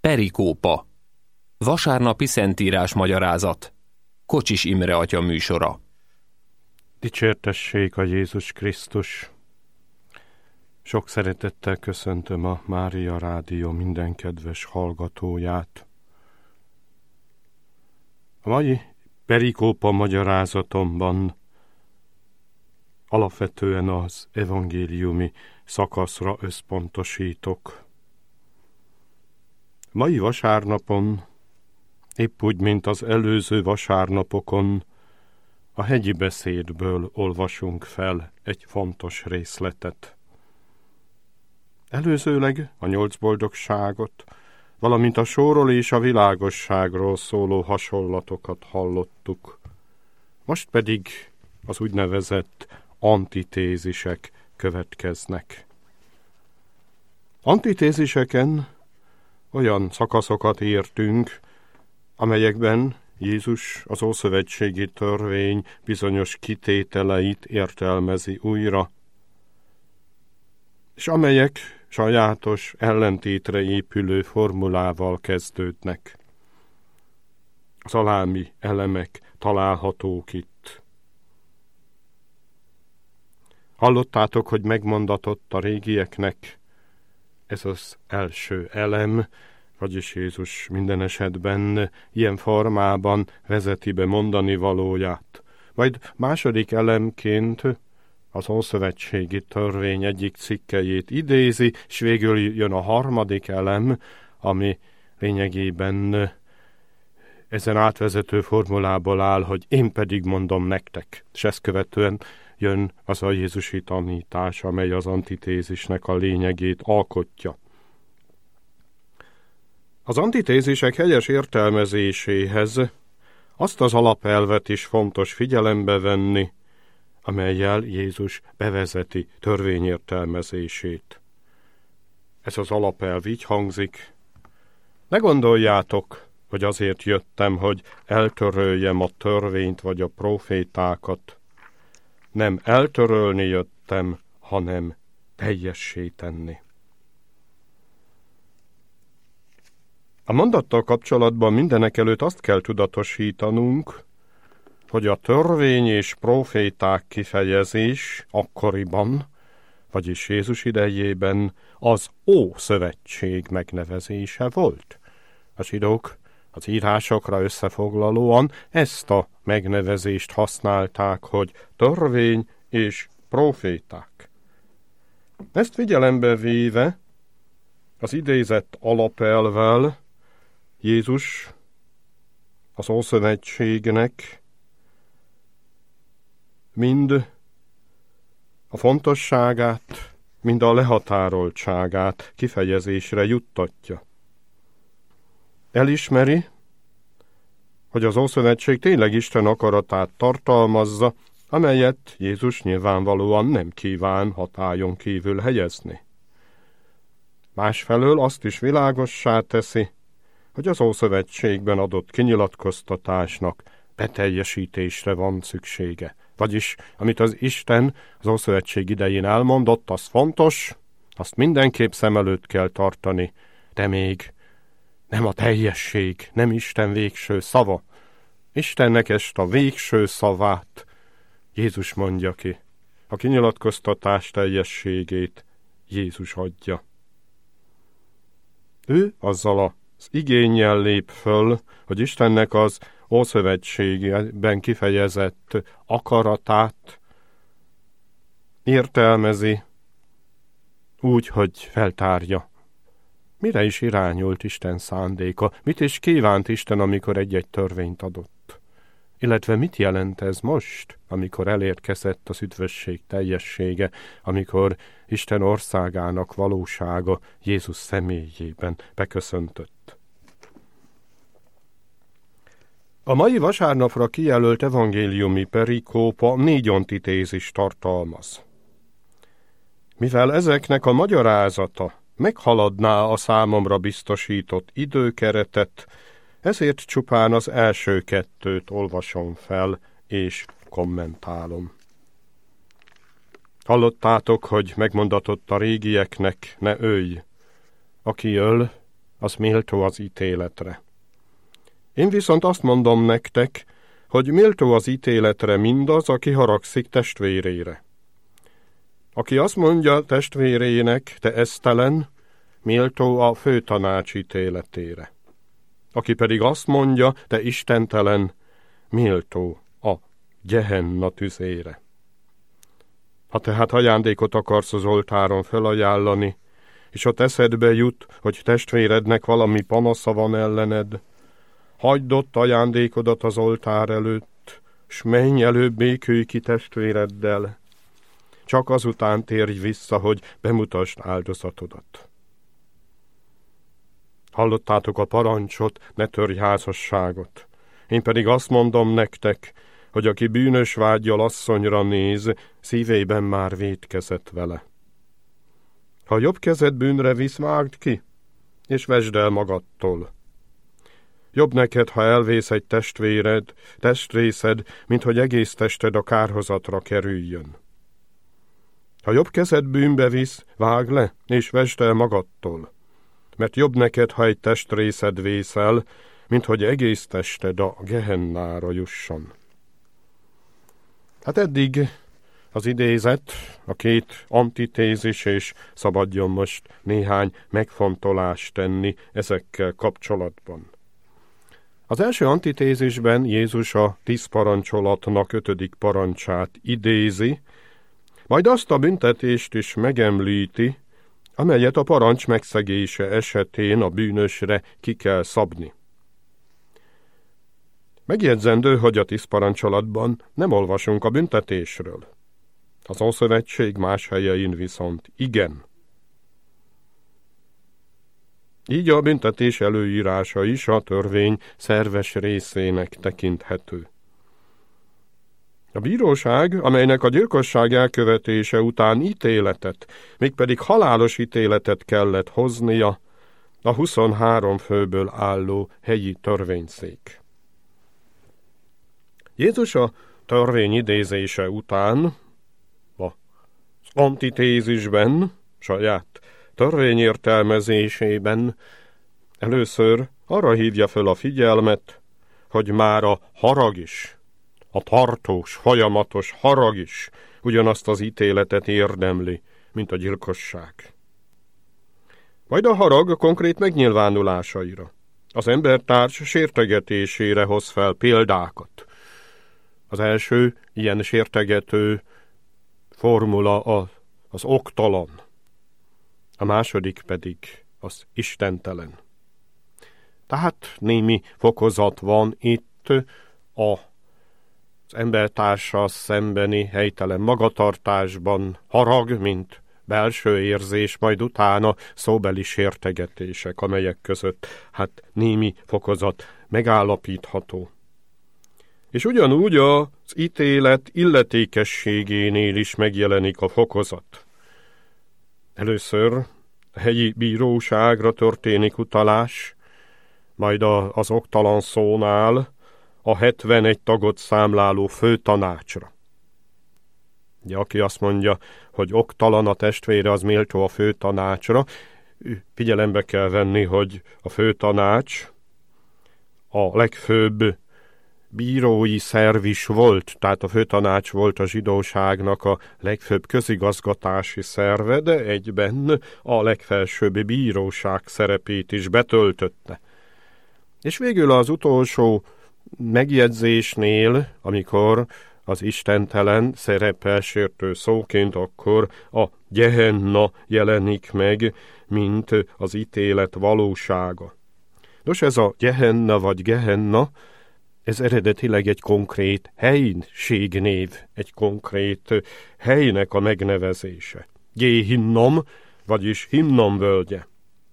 Perikópa. Vasárnapi szentírás magyarázat. Kocsis Imre atya műsora. Dicsértessék a Jézus Krisztus! Sok szeretettel köszöntöm a Mária Rádió minden kedves hallgatóját. A mai perikópa magyarázatomban alapvetően az evangéliumi szakaszra összpontosítok. Mai vasárnapon, épp úgy, mint az előző vasárnapokon, a hegyi beszédből olvasunk fel egy fontos részletet. Előzőleg a 8 boldogságot, valamint a sóról és a világosságról szóló hasonlatokat hallottuk. Most pedig az úgynevezett antitézisek következnek. Antitéziseken olyan szakaszokat értünk, amelyekben Jézus az ószövetségi törvény bizonyos kitételeit értelmezi újra, és amelyek sajátos ellentétre épülő formulával kezdődnek. A szalámi elemek találhatók itt. Hallottátok, hogy megmondatott a régieknek, ez az első elem, vagyis Jézus minden esetben ilyen formában vezeti be mondani valóját. Majd második elemként az ószövetségi törvény egyik cikkelyét idézi, és végül jön a harmadik elem, ami lényegében ezen átvezető formulából áll, hogy én pedig mondom nektek. És ezt követően jön az a jézusi tanítás, amely az antitézisnek a lényegét alkotja. Az antitézisek helyes értelmezéséhez azt az alapelvet is fontos figyelembe venni, amellyel Jézus bevezeti törvényértelmezését. Ez az alapelv így hangzik: ne gondoljátok, hogy azért jöttem, hogy eltöröljem a törvényt vagy a prófétákat. Nem eltörölni jöttem, hanem teljessé tenni. A mondattal kapcsolatban mindenekelőtt azt kell tudatosítanunk, hogy a törvény és próféták kifejezés akkoriban, vagyis Jézus idejében az Ószövetség megnevezése volt. A zsidók az írásokra összefoglalóan ezt a megnevezést használták, hogy törvény és próféták. Ezt figyelembe véve az idézett alapelvvel Jézus az Ószövetségnek mind a fontosságát, mind a lehatároltságát kifejezésre juttatja. Elismeri, hogy az Ószövetség tényleg Isten akaratát tartalmazza, amelyet Jézus nyilvánvalóan nem kíván hatályon kívül helyezni. Másfelől azt is világossá teszi, hogy az Ószövetségben adott kinyilatkoztatásnak beteljesítésre van szüksége. Vagyis, amit az Isten az Ószövetség idején elmondott, az fontos, azt mindenképp szem előtt kell tartani, de még nem a teljesség, nem Isten végső szava. Istennek ezt a végső szavát Jézus mondja ki. A kinyilatkoztatás teljességét Jézus adja. Ő azzal az igénnyel lép föl, hogy Istennek az Ószövetségben kifejezett akaratát értelmezi úgy, hogy feltárja. Mire is irányult Isten szándéka? Mit is kívánt Isten, amikor egy-egy törvényt adott? Illetve mit jelent ez most, amikor elérkezett az üdvösség teljessége, amikor Isten országának valósága Jézus személyében beköszöntött? A mai vasárnapra kijelölt evangéliumi perikópa 4 antitézist tartalmaz. Mivel ezeknek a magyarázata meghaladná a számomra biztosított időkeretet, ezért csupán az első 2 olvasom fel és kommentálom. Hallottátok, hogy megmondatott a régieknek, ne ölj. Aki öl, az méltó az ítéletre. Én viszont azt mondom nektek, hogy méltó az ítéletre mindaz, aki haragszik testvérére. Aki azt mondja testvérének, te esztelen, méltó a főtanács ítéletére. Aki pedig azt mondja, te istentelen, méltó a Gehenna tüzére. Ha tehát ajándékot akarsz az oltáron felajánlani, és ott eszedbe jut, hogy testvérednek valami panasza van ellened, hagyd ott ajándékodat az oltár előtt, s menj előbb békülj ki testvéreddel. Csak azután térj vissza, hogy bemutasd áldozatodat. Hallottátok a parancsot, ne törj házasságot. Én pedig azt mondom nektek, hogy aki bűnös vággyal asszonyra néz, szívében már vétkezett vele. Ha jobb kezed bűnre visz, vágd ki, és vesd el magadtól. Jobb neked, ha elvész egy testrészed, mint hogy egész tested a kárhozatra kerüljön. Ha jobb kezed bűnbe visz, vágd le, és vesd el magadtól. Mert jobb neked, ha egy testrészed vészel, mint hogy egész tested a Gehennára jusson. Hát eddig az idézet, a két antitézis, és szabadjon most néhány megfontolást tenni ezekkel kapcsolatban. Az első antitézisben Jézus a 10 parancsolatnak 5. parancsát idézi, majd azt a büntetést is megemlíti, amelyet a parancs megszegése esetén a bűnösre ki kell szabni. Megjegyzendő, hogy a 10 parancsolatban nem olvasunk a büntetésről. Az Ószövetség más helyein viszont igen. Így a büntetés előírása is a törvény szerves részének tekinthető. A bíróság, amelynek a gyilkosság elkövetése után ítéletet, mégpedig halálos ítéletet kellett hoznia, a 23 főből álló helyi törvényszék. Jézus a törvény idézése után, az antitézisben, saját törvényértelmezésében először arra hívja föl a figyelmet, hogy már a harag is, a tartós, folyamatos harag is ugyanazt az ítéletet érdemli, mint a gyilkosság. Majd a harag konkrét megnyilvánulásaira, az embertárs sértegetésére hoz fel példákat. Az első ilyen sértegető formula az oktalan, a második pedig az istentelen. Tehát némi fokozat van itt az embertársal szembeni helytelen magatartásban, harag, mint belső érzés, majd utána szóbeli sértegetések, amelyek között némi fokozat megállapítható. És ugyanúgy az ítélet illetékességénél is megjelenik a fokozat. Először a helyi bíróságra történik utalás, majd az oktalan szónál a 71 tagot számláló főtanácsra. Ugye, aki azt mondja, hogy oktalan a testvére, az méltó a főtanácsra, figyelembe kell venni, hogy a főtanács a legfőbb bírói szerv is volt, tehát a főtanács volt a zsidóságnak a legfőbb közigazgatási szerve, de egyben a legfelsőbb bíróság szerepét is betöltötte. És végül az utolsó megjegyzésnél, amikor az istentelen szerepel sértő szóként, akkor a Gehenna jelenik meg, mint az ítélet valósága. Nos, ez a Gehenna vagy Gehenna, ez eredetileg egy konkrét helységnév, egy konkrét helynek a megnevezése. Géhinnom, vagyis Hinnom völgye.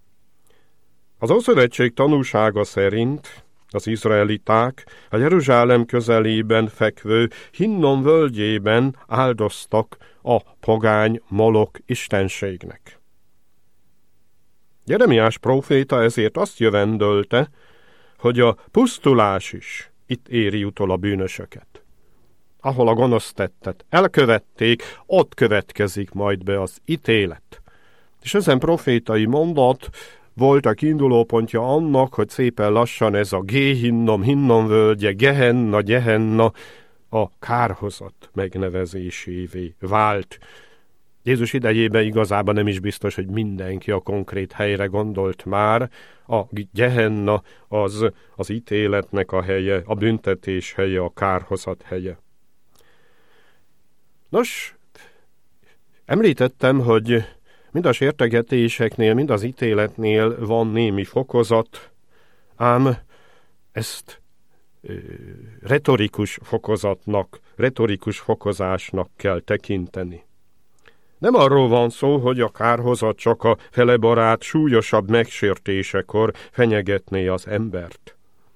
Az Ószövetség tanúsága szerint az izraeliták a Jeruzsálem közelében fekvő Hinnom völgyében áldoztak a pogány Molok istenségnek. Jeremiás próféta ezért azt jövendölte, hogy a pusztulás is itt éri utol a bűnösöket. Ahol a gonosz tettet elkövették, ott következik majd be az ítélet. És ezen profétai mondat volt a kiindulópontja annak, hogy szépen lassan ez a Hinnom völgye, Gehenna a kárhozat megnevezésévé vált. Jézus idejében igazában nem is biztos, hogy mindenki a konkrét helyre gondolt már. A Gehenna az ítéletnek a helye, a büntetés helye, a kárhozat helye. Nos, említettem, hogy mind a sértegetéseknél, mind az ítéletnél van némi fokozat, ám ezt retorikus fokozatnak, retorikus fokozásnak kell tekinteni. Nem arról van szó, hogy a kárhozat csak a felebarát súlyosabb megsértésekor fenyegetné az embert.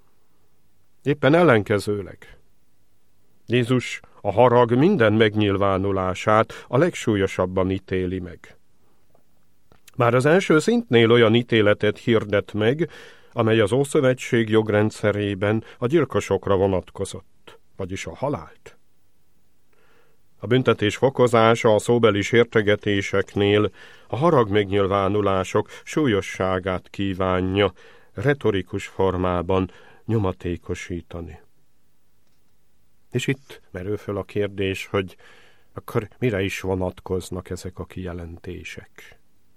Éppen ellenkezőleg. Jézus a harag minden megnyilvánulását a legsúlyosabban ítéli meg. Már az első szintnél olyan ítéletet hirdet meg, amely az Ószövetség jogrendszerében a gyilkosokra vonatkozott, vagyis a halált. A büntetés fokozása a szóbeli sértegetéseknél a harag megnyilvánulások súlyosságát kívánja retorikus formában nyomatékosítani. És itt merül föl a kérdés, hogy akkor mire is vonatkoznak ezek a kijelentések?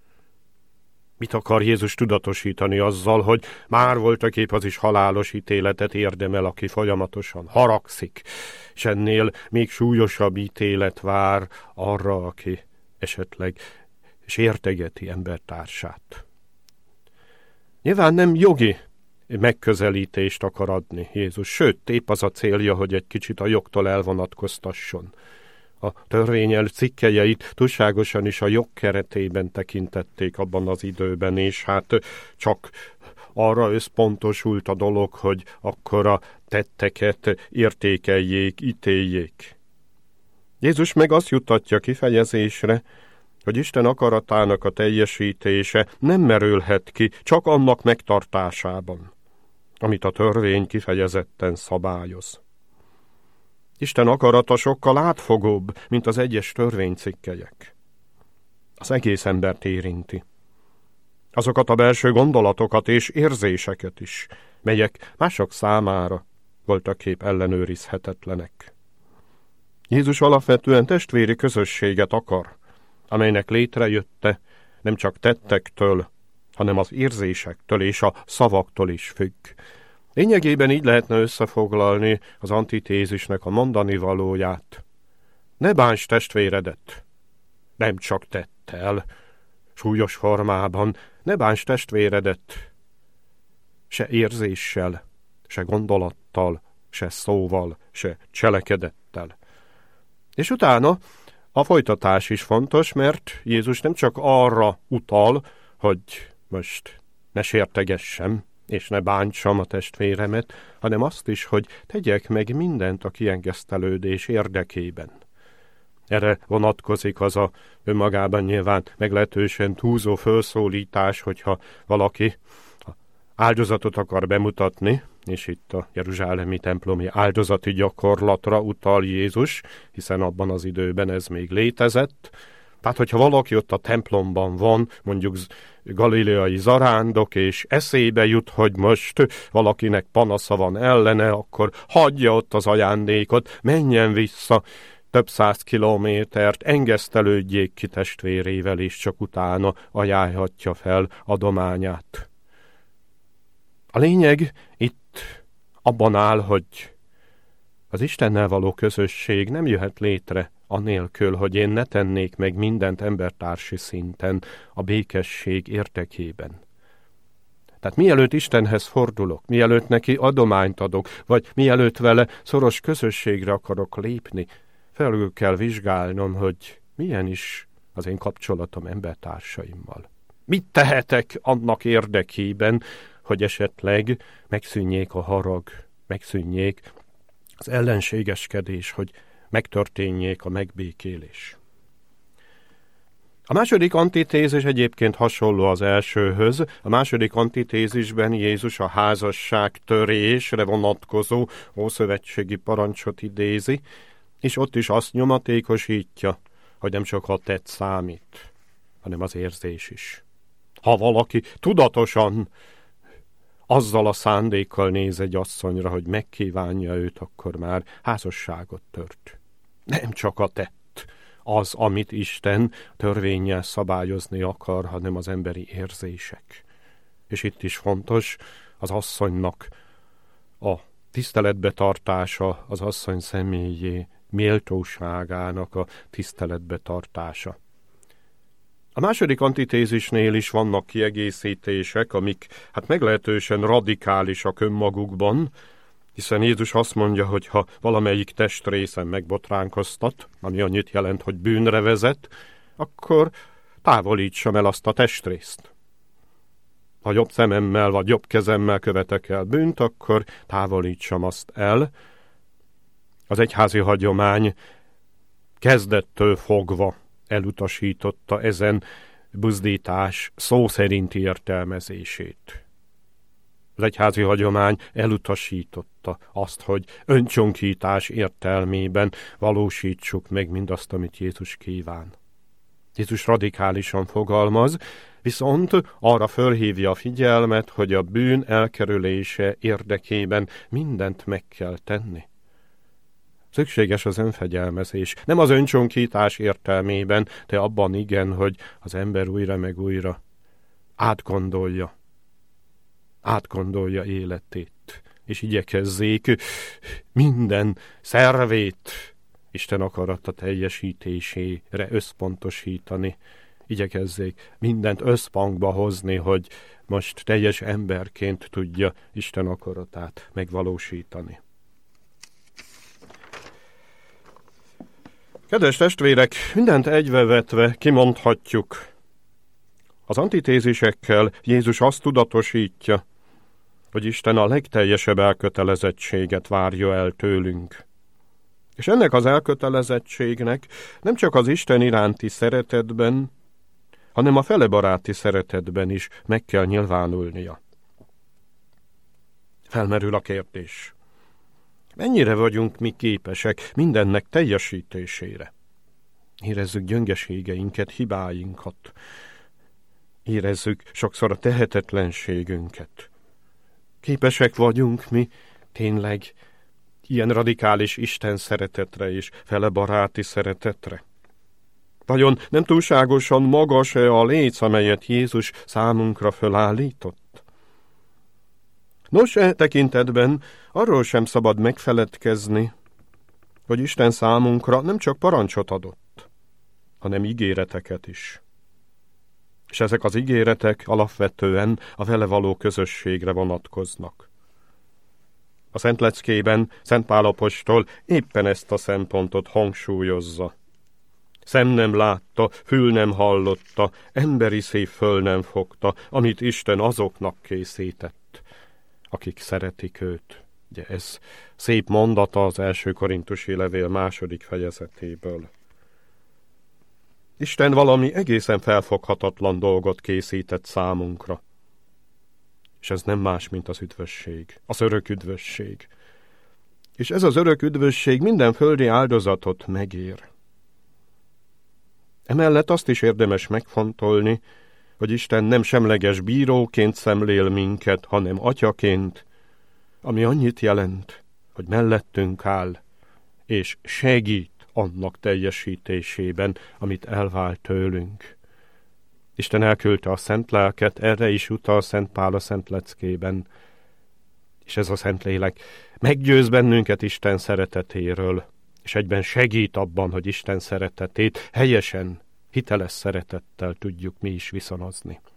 Mit akar Jézus tudatosítani azzal, hogy már voltaképp az is halálos ítéletet érdemel, aki folyamatosan haragszik, és ennél még súlyosabb ítélet vár arra, aki esetleg sértegeti embertársát. Nyilván nem jogi megközelítést akar adni Jézus, sőt, épp az a célja, hogy egy kicsit a jogtól elvonatkoztasson. A törvényel cikkelyeit túlságosan is a jog keretében tekintették abban az időben, és hát csak arra összpontosult a dolog, hogy akkor a tetteket értékeljék, ítéljék. Jézus meg azt juttatja kifejezésre, hogy Isten akaratának a teljesítése nem merülhet ki csak annak megtartásában, amit a törvény kifejezetten szabályoz. Isten akarata sokkal átfogóbb, mint az egyes törvénycikkelyek. Az egész embert érinti. Azokat a belső gondolatokat és érzéseket is, melyek mások számára voltaképp ellenőrizhetetlenek. Jézus alapvetően testvéri közösséget akar, amelynek létrejötte nem csak tettektől, hanem az érzésektől és a szavaktól is függ. Lényegében így lehetne összefoglalni az antitézisnek a mondani valóját. Ne bánts testvéredet, nem csak tettel, súlyos formában, ne bánts testvéredet, se érzéssel, se gondolattal, se szóval, se cselekedettel. És utána a folytatás is fontos, mert Jézus nem csak arra utal, hogy most ne sértegessem, és ne bántsam a testvéremet, hanem azt is, hogy tegyek meg mindent a kiengesztelődés érdekében. Erre vonatkozik az a önmagában nyilván meglehetősen túlzó felszólítás, hogyha valaki áldozatot akar bemutatni, és itt a jeruzsálemi templomi áldozati gyakorlatra utal Jézus, hiszen abban az időben ez még létezett. Tehát, hogyha valaki ott a templomban van, mondjuk galileai zarándok, és eszébe jut, hogy most valakinek panasza van ellene, akkor hagyja ott az ajándékot, menjen vissza több 100 kilométert, engesztelődjék ki testvérével, és csak utána ajánlhatja fel adományát. A lényeg itt abban áll, hogy az Istennel való közösség nem jöhet létre anélkül, hogy én ne tennék meg mindent embertársi szinten a békesség érdekében. Tehát mielőtt Istenhez fordulok, mielőtt neki adományt adok, vagy mielőtt vele szoros közösségre akarok lépni, felül kell vizsgálnom, hogy milyen is az én kapcsolatom embertársaimmal. Mit tehetek annak érdekében, hogy esetleg megszűnjék a harag, megszűnjék az ellenségeskedés, hogy megtörténjék a megbékélés. A második antitézis egyébként hasonló az elsőhöz. A második antitézisben Jézus a házasság törésre vonatkozó ószövetségi parancsot idézi, és ott is azt nyomatékosítja, hogy nem csak a tett számít, hanem az érzés is. Ha valaki tudatosan azzal a szándékkal néz egy asszonyra, hogy megkívánja őt, akkor már házasságot tört. Nem csak a tett az, amit Isten törvénnyel szabályozni akar, hanem az emberi érzések. És itt is fontos az asszonynak a tiszteletbe tartása, az asszony személyé méltóságának a tiszteletbe tartása. A második antitézisnél is vannak kiegészítések, amik meglehetősen radikálisak önmagukban, hiszen Jézus azt mondja, hogy ha valamelyik testrészen megbotránkoztat, ami annyit jelent, hogy bűnre vezet, akkor távolítsam el azt a testrészt. Ha jobb szememmel vagy jobb kezemmel követek el bűnt, akkor távolítsam azt el. Az egyházi hagyomány kezdettől fogva elutasította ezen buzdítás szó szerinti értelmezését. Az egyházi hagyomány elutasította azt, hogy öncsonkítás értelmében valósítsuk meg mindazt, amit Jézus kíván. Jézus radikálisan fogalmaz, viszont arra fölhívja a figyelmet, hogy a bűn elkerülése érdekében mindent meg kell tenni. Szükséges az önfegyelmezés, nem az öncsonkítás értelmében, de abban igen, hogy az ember újra meg újra átgondolja életét, és igyekezzék minden szervét Isten akarata teljesítésére összpontosítani. Igyekezzék mindent összhangba hozni, hogy most teljes emberként tudja Isten akaratát megvalósítani. Kedves testvérek, mindent egybevetve kimondhatjuk. Az antitézisekkel Jézus azt tudatosítja, hogy Isten a legteljesebb elkötelezettséget várja el tőlünk. És ennek az elkötelezettségnek nem csak az Isten iránti szeretetben, hanem a felebaráti szeretetben is meg kell nyilvánulnia. Felmerül a kérdés. Mennyire vagyunk mi képesek mindennek teljesítésére? Érezzük gyöngeségeinket, hibáinkat. Érezzük sokszor a tehetetlenségünket. Képesek vagyunk mi tényleg ilyen radikális Isten szeretetre és felebaráti szeretetre? Vajon nem túlságosan magas-e a léc, amelyet Jézus számunkra fölállított? Nos, e tekintetben arról sem szabad megfeledkezni, hogy Isten számunkra nem csak parancsot adott, hanem ígéreteket is. És ezek az ígéretek alapvetően a vele való közösségre vonatkoznak. A Szentleckében Szent Pál apostol éppen ezt a szempontot hangsúlyozza. Szem nem látta, fül nem hallotta, emberi szív föl nem fogta, amit Isten azoknak készített, akik szeretik őt. Ugye ez szép mondata az első korintusi levél 2. fejezetéből. Isten valami egészen felfoghatatlan dolgot készített számunkra. És ez nem más, mint az üdvösség, az örök üdvösség. És ez az örök üdvösség minden földi áldozatot megér. Emellett azt is érdemes megfontolni, hogy Isten nem semleges bíróként szemlél minket, hanem atyaként, ami annyit jelent, hogy mellettünk áll, és segít annak teljesítésében, amit elvált tőlünk. Isten elküldte a Szent Lelket, erre is utal Szent Pál a Szentleckében, és ez a Szentlélek meggyőz bennünket Isten szeretetéről, és egyben segít abban, hogy Isten szeretetét helyesen, hiteles szeretettel tudjuk mi is viszonozni.